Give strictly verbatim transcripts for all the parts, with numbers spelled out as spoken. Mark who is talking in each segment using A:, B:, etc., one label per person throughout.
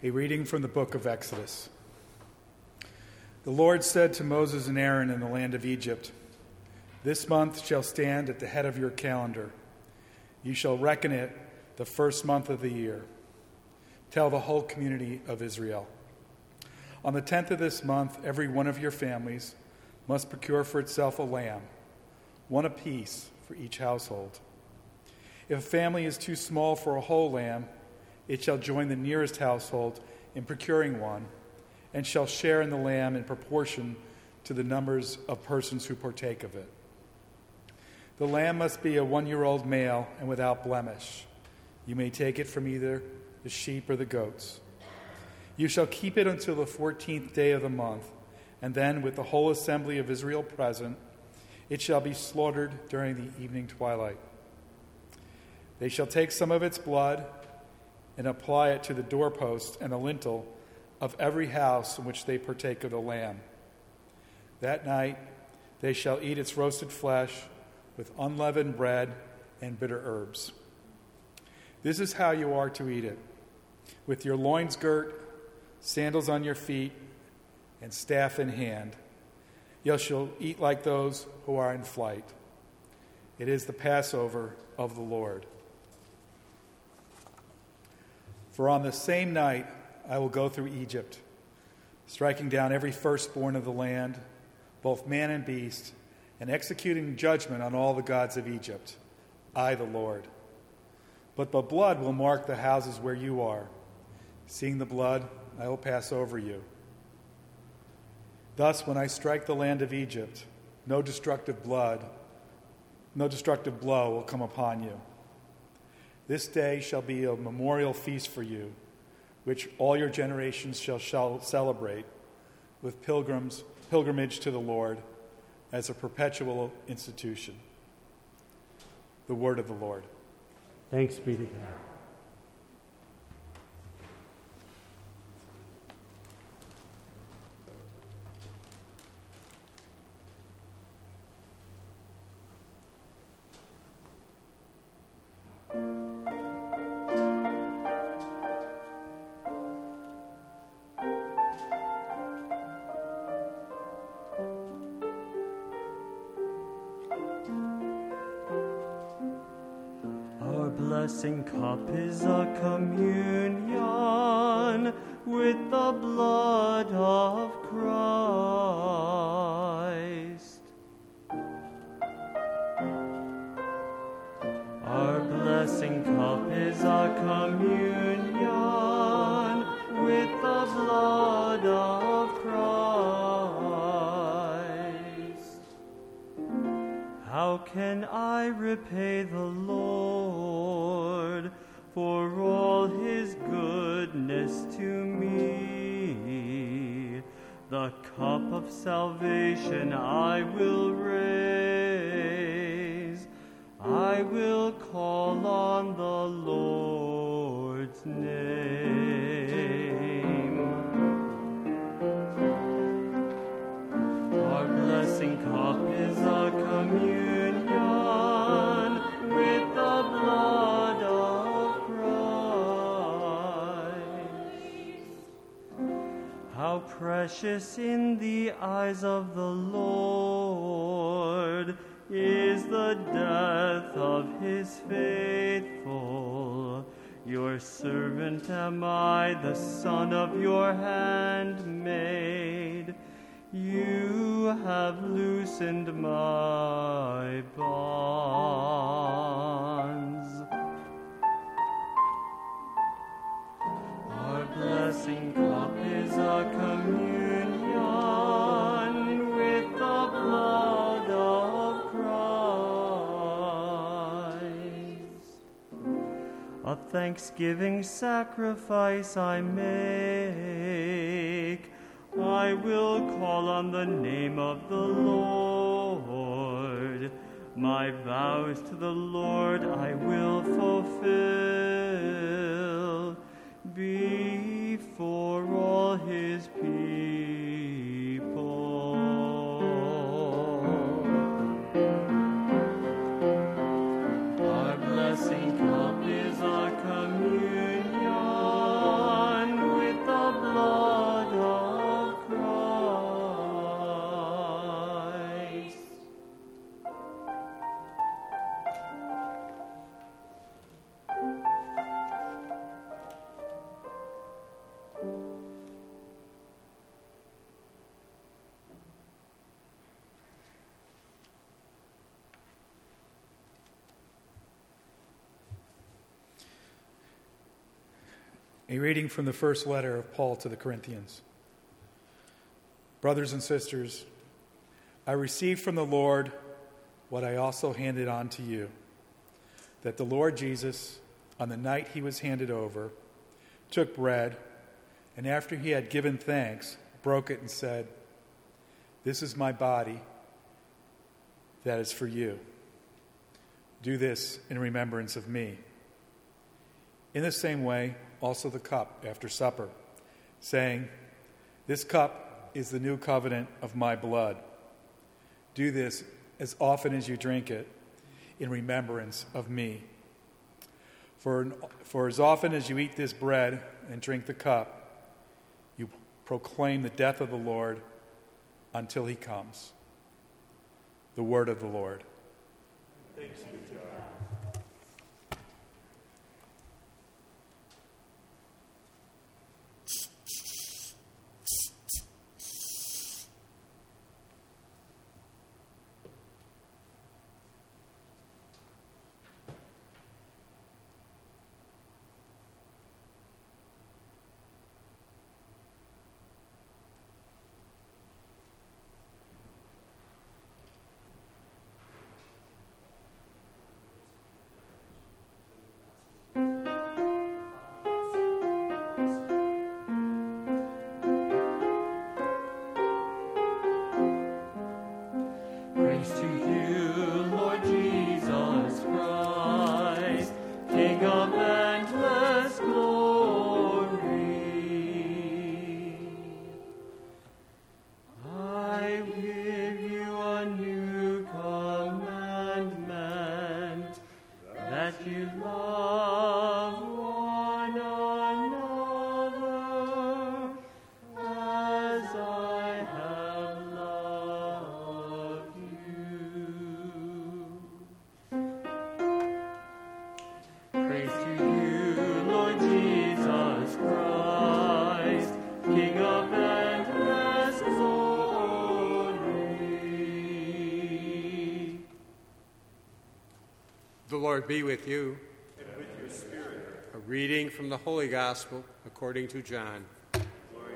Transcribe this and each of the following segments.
A: A reading from the book of Exodus. The Lord said to Moses and Aaron in the land of Egypt, "This month shall stand at the head of your calendar. You shall reckon it the first month of the year. Tell the whole community of Israel. On the tenth of this month, every one of your families must procure for itself a lamb, one apiece for each household. If a family is too small for a whole lamb, it shall join the nearest household in procuring one, and shall share in the lamb in proportion to the numbers of persons who partake of it. The lamb must be a one-year-old male and without blemish. You may take it from either the sheep or the goats. You shall keep it until the fourteenth day of the month, and then, with the whole assembly of Israel present, it shall be slaughtered during the evening twilight. They shall take some of its blood and apply it to the doorpost and the lintel of every house in which they partake of the lamb. That night they shall eat its roasted flesh with unleavened bread and bitter herbs. This is how you are to eat it: with your loins girt, sandals on your feet, and staff in hand. You shall eat like those who are in flight. It is the Passover of the Lord. For on the same night I will go through Egypt, striking down every firstborn of the land, both man and beast, and executing judgment on all the gods of Egypt. I, the Lord. But the blood will mark the houses where you are. Seeing the blood, I will pass over you. Thus, when I strike the land of Egypt, no destructive blood, no destructive blow will come upon you. This day shall be a memorial feast for you, which all your generations shall, shall celebrate with pilgrims, pilgrimage to the Lord as a perpetual institution." The word of the Lord.
B: Thanks be to God. Blessing cup is a communion with the blood of Christ. Our blessing cup is a communion with the blood of Christ. How can I repay the Lord for all his goodness to me? The cup of salvation I will raise. I will call on the Lord's name. Our blessing cup is a communion with the blood of How precious in the eyes of the Lord is the death of his faithful. Your servant am I, the son of your handmaid. You have loosened my bonds. Our blessing cup is a communion with the blood of Christ. A thanksgiving sacrifice I make. I will call on the name of the Lord. My vows to the Lord I will fulfill before all his people. Our blessing cup is a communion with
A: A reading from the first letter of Paul to the Corinthians. Brothers and sisters, I received from the Lord what I also handed on to you, that the Lord Jesus, on the night he was handed over, took bread, and after he had given thanks, broke it and said, "This is my body that is for you. Do this in remembrance of me." In the same way, also the cup after supper, saying, "This cup is the new covenant of my blood. Do this as often as you drink it in remembrance of me. For, for as often as you eat this bread and drink the cup, you proclaim the death of the Lord until he comes." The word of the Lord. Thanks be to God.
C: The Lord be with you. And with your spirit. A reading from the Holy Gospel according to John. Glory to you.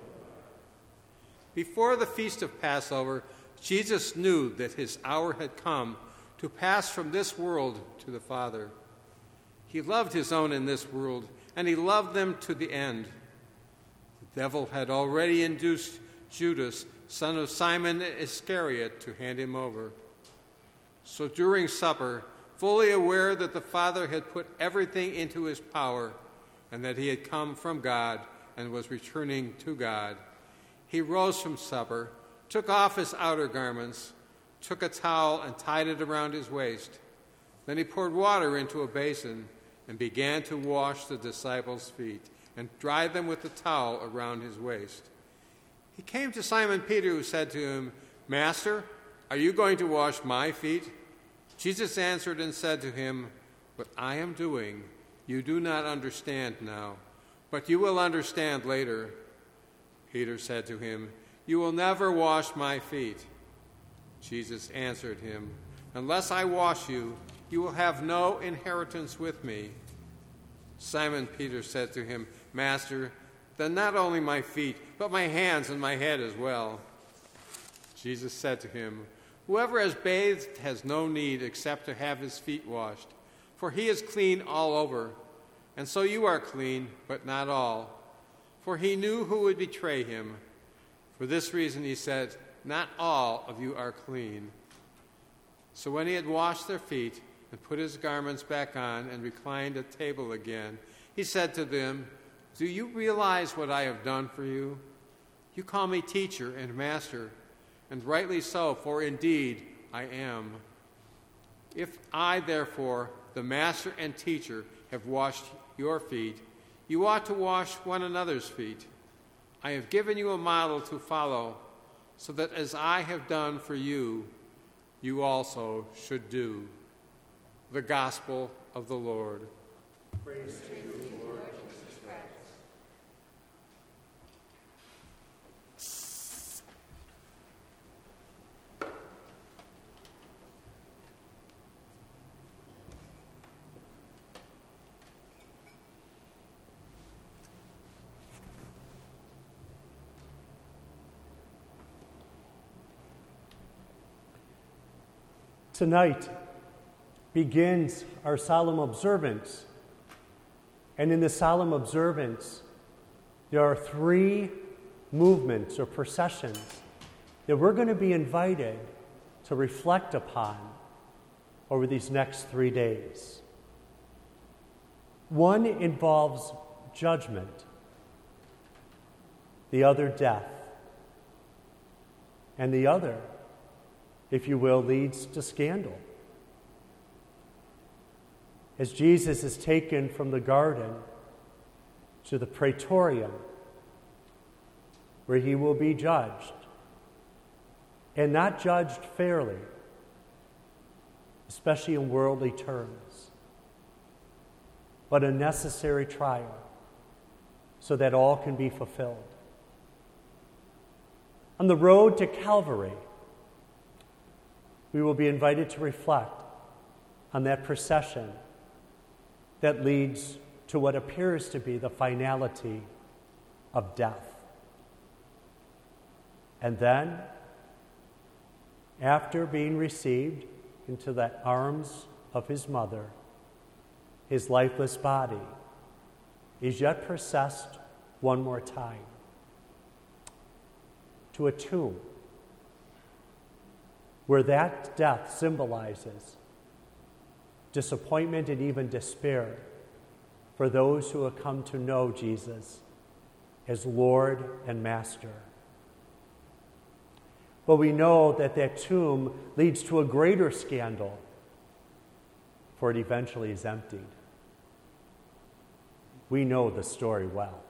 C: Before the feast of Passover, Jesus knew that his hour had come to pass from this world to the Father. He loved his own in this world, and he loved them to the end. The devil had already induced Judas, son of Simon Iscariot, to hand him over. So during supper, fully aware that the Father had put everything into his power and that he had come from God and was returning to God, he rose from supper, took off his outer garments, took a towel and tied it around his waist. Then he poured water into a basin and began to wash the disciples' feet and dry them with the towel around his waist. He came to Simon Peter, who said to him, "Master, are you going to wash my feet?" Jesus answered and said to him, "What I am doing, you do not understand now, but you will understand later." Peter said to him, "You will never wash my feet." Jesus answered him, "Unless I wash you, you will have no inheritance with me." Simon Peter said to him, "Master, then not only my feet, but my hands and my head as well." Jesus said to him, "Whoever has bathed has no need except to have his feet washed, for he is clean all over. And so you are clean, but not all." For he knew who would betray him. For this reason he said, "Not all of you are clean." So when he had washed their feet and put his garments back on and reclined at table again, he said to them, "Do you realize what I have done for you? You call me teacher and master, and rightly so, for indeed I am. If I, therefore, the master and teacher, have washed your feet, you ought to wash one another's feet. I have given you a model to follow, so that as I have done for you, you also should do." The Gospel of the Lord. Praise to you, Lord Jesus Christ.
D: Tonight begins our solemn observance. And in the solemn observance, there are three movements or processions that we're going to be invited to reflect upon over these next three days. One involves judgment, the other death, and the other, if you will, leads to scandal. As Jesus is taken from the garden to the praetorium, where he will be judged, and not judged fairly, especially in worldly terms, but a necessary trial so that all can be fulfilled. On the road to Calvary, we will be invited to reflect on that procession that leads to what appears to be the finality of death. And then, after being received into the arms of his mother, his lifeless body is yet processed one more time to a tomb, where that death symbolizes disappointment and even despair for those who have come to know Jesus as Lord and Master. But we know that that tomb leads to a greater scandal, for it eventually is emptied. We know the story well.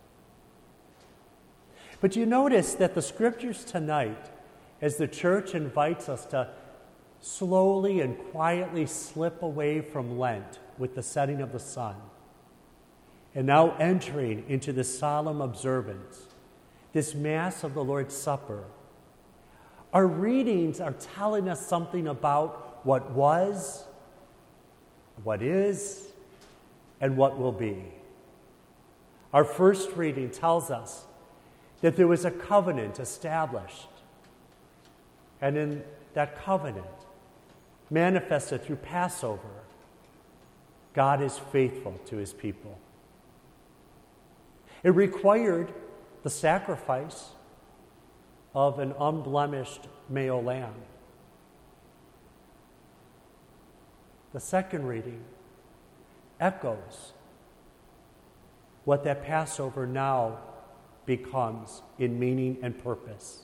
D: But you notice that the scriptures tonight, as the church invites us to slowly and quietly slip away from Lent with the setting of the sun, and now entering into the solemn observance, this Mass of the Lord's Supper, our readings are telling us something about what was, what is, and what will be. Our first reading tells us that there was a covenant established, and in that covenant, manifested through Passover, God is faithful to his people. It required the sacrifice of an unblemished male lamb. The second reading echoes what that Passover now becomes in meaning and purpose,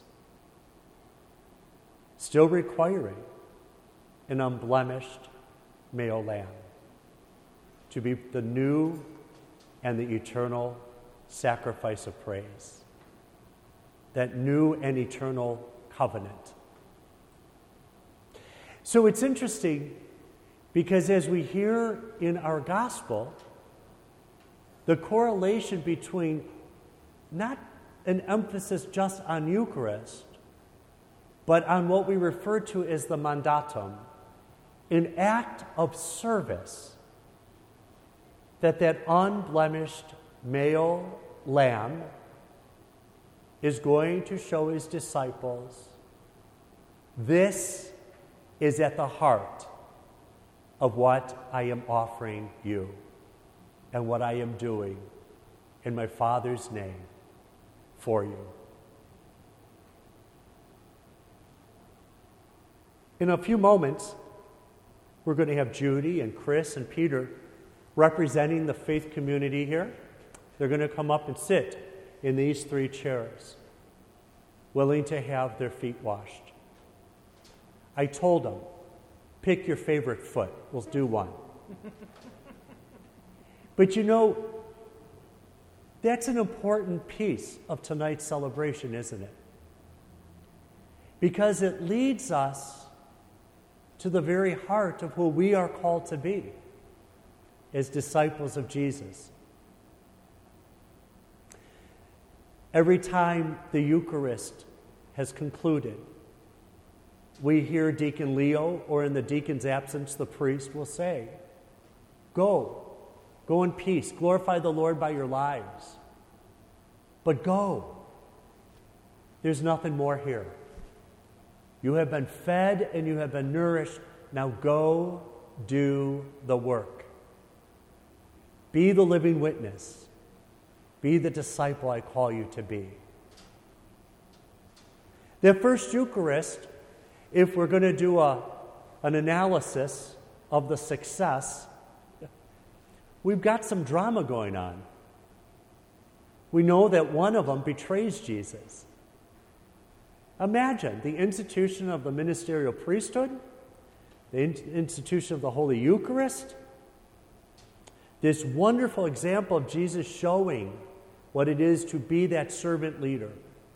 D: still requiring an unblemished male lamb to be the new and the eternal sacrifice of praise, that new and eternal covenant. So it's interesting because as we hear in our gospel, the correlation between not an emphasis just on Eucharist, but on what we refer to as the mandatum, an act of service, that that unblemished male lamb is going to show his disciples, this is at the heart of what I am offering you and what I am doing in my Father's name for you. In a few moments, we're going to have Judy and Chris and Peter representing the faith community here. They're going to come up and sit in these three chairs, willing to have their feet washed. I told them, pick your favorite foot. We'll do one. But you know, that's an important piece of tonight's celebration, isn't it? Because it leads us to the very heart of who we are called to be as disciples of Jesus. Every time the Eucharist has concluded, we hear Deacon Leo, or in the deacon's absence, the priest will say, go, go in peace, glorify the Lord by your lives. But go. There's nothing more here. You have been fed and you have been nourished Now go do the work. Be the living witness. Be the disciple I call you to be. The first Eucharist, if we're going to do a, an analysis of the success, we've got some drama going on. We know that one of them betrays Jesus. Imagine the institution of the ministerial priesthood, the in- institution of the Holy Eucharist, this wonderful example of Jesus showing what it is to be that servant leader.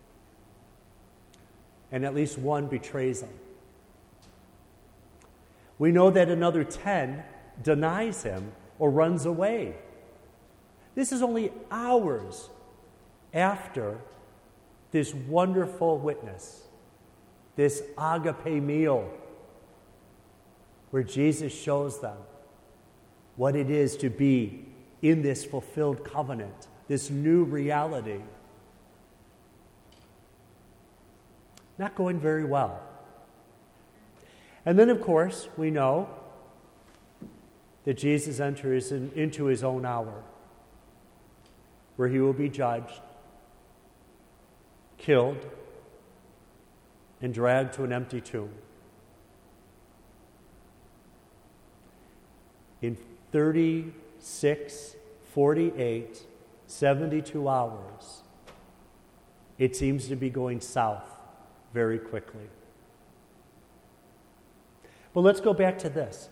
D: And at least one betrays him. We know that another ten denies him or runs away. This is only hours after this wonderful witness, this agape meal, where Jesus shows them what it is to be in this fulfilled covenant, this new reality. Not going very well. And then, of course, we know that Jesus enters in, into his own hour, where he will be judged, killed, and dragged to an empty tomb. In thirty-six, forty-eight, seventy-two hours, it seems to be going south very quickly. But let's go back to this.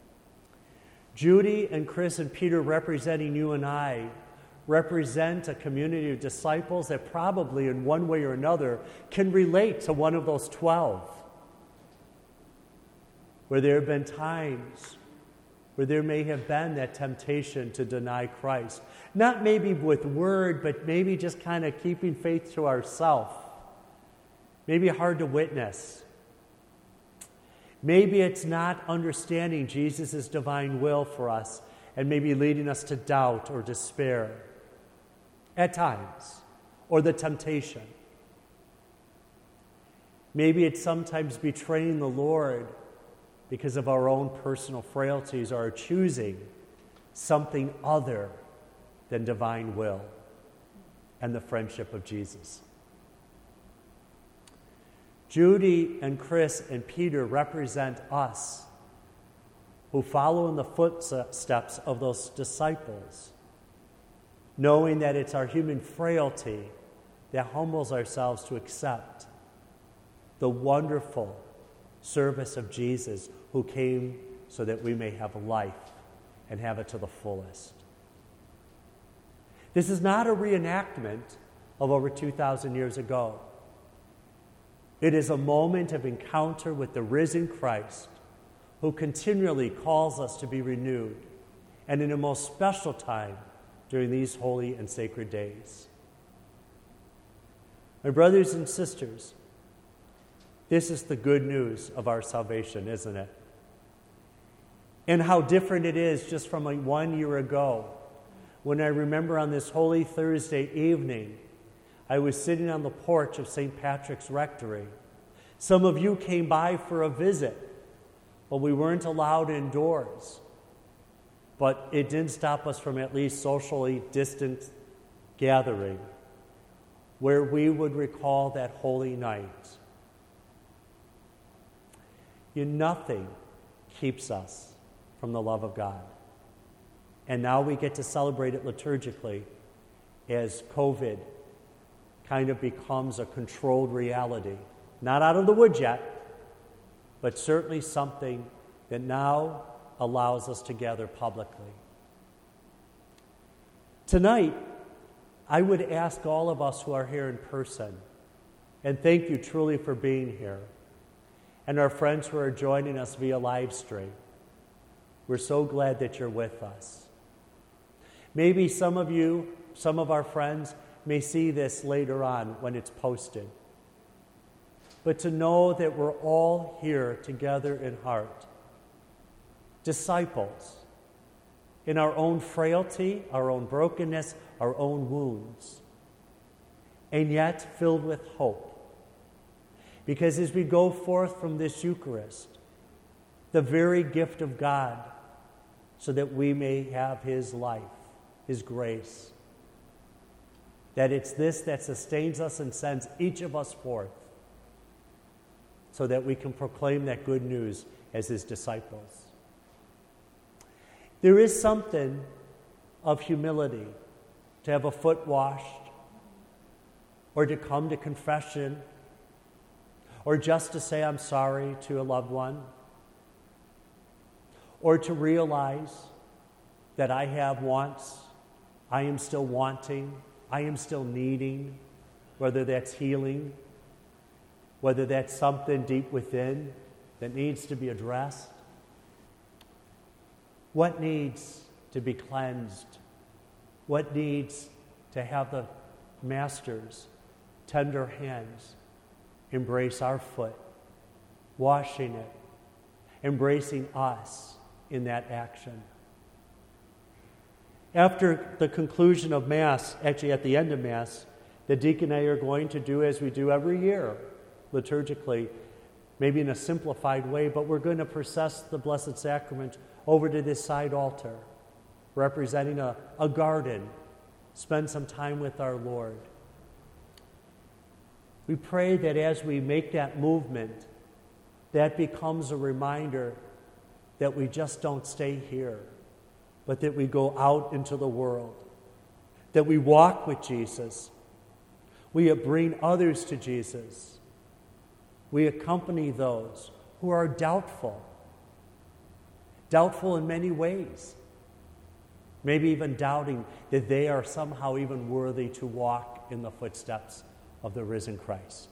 D: Judy and Chris and Peter, representing you and I, represent a community of disciples that probably in one way or another can relate to one of those twelve, where there have been times where there may have been that temptation to deny Christ. Not maybe with word, but maybe just kind of keeping faith to ourselves. Maybe hard to witness. Maybe it's not understanding Jesus' divine will for us and maybe leading us to doubt or despair at times, or the temptation. Maybe it's sometimes betraying the Lord because of our own personal frailties or choosing something other than divine will and the friendship of Jesus. Judy and Chris and Peter represent us who follow in the footsteps of those disciples, knowing that it's our human frailty that humbles ourselves to accept the wonderful service of Jesus, who came so that we may have life and have it to the fullest. This is not a reenactment of over two thousand years ago. It is a moment of encounter with the risen Christ, who continually calls us to be renewed, and in a most special time during these holy and sacred days. My brothers and sisters, this is the good news of our salvation, isn't it? And how different it is just from like one year ago, when I remember on this Holy Thursday evening, I was sitting on the porch of Saint Patrick's Rectory. Some of you came by for a visit, but we weren't allowed indoors. But it didn't stop us from at least socially distant gathering, where we would recall that holy night. You, nothing keeps us from the love of God. And now we get to celebrate it liturgically as COVID kind of becomes a controlled reality. Not out of the woods yet, but certainly something that now allows us to gather publicly. Tonight, I would ask all of us who are here in person, and thank you truly for being here, and our friends who are joining us via live stream. We're so glad that you're with us. Maybe some of you, some of our friends, may see this later on when it's posted. But to know that we're all here together in heart, disciples, in our own frailty, our own brokenness, our own wounds, and yet filled with hope. Because as we go forth from this Eucharist, the very gift of God, so that we may have his life, his grace. That it's this that sustains us and sends each of us forth, so that we can proclaim that good news as his disciples. There is something of humility to have a foot washed, or to come to confession, or just to say I'm sorry to a loved one, or to realize that I have wants, I am still wanting, I am still needing, whether that's healing, whether that's something deep within that needs to be addressed. What needs to be cleansed? What needs to have the Master's tender hands embrace our foot, washing it, embracing us in that action? After the conclusion of Mass, actually at the end of Mass, the deacon and I are going to do as we do every year, liturgically, maybe in a simplified way, but we're going to process the Blessed Sacrament over to this side altar, representing a, a garden, spend some time with our Lord. We pray that as we make that movement, that becomes a reminder that we just don't stay here, but that we go out into the world, that we walk with Jesus, we bring others to Jesus, we accompany those who are doubtful, doubtful in many ways, maybe even doubting that they are somehow even worthy to walk in the footsteps of the risen Christ.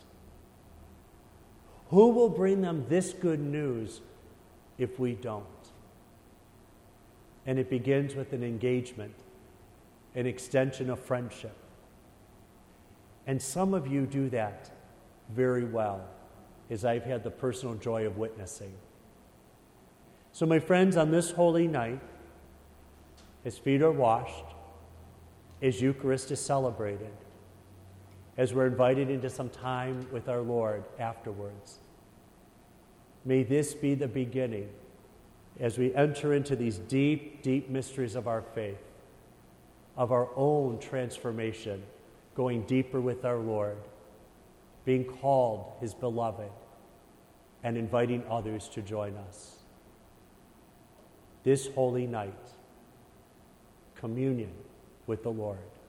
D: Who will bring them this good news if we don't? And it begins with an engagement, an extension of friendship. And some of you do that very well, as I've had the personal joy of witnessing. So, my friends, on this holy night, as feet are washed, as Eucharist is celebrated, as we're invited into some time with our Lord afterwards, may this be the beginning, as we enter into these deep, deep mysteries of our faith, of our own transformation, going deeper with our Lord, being called his beloved, and inviting others to join us. This holy night, communion with the Lord.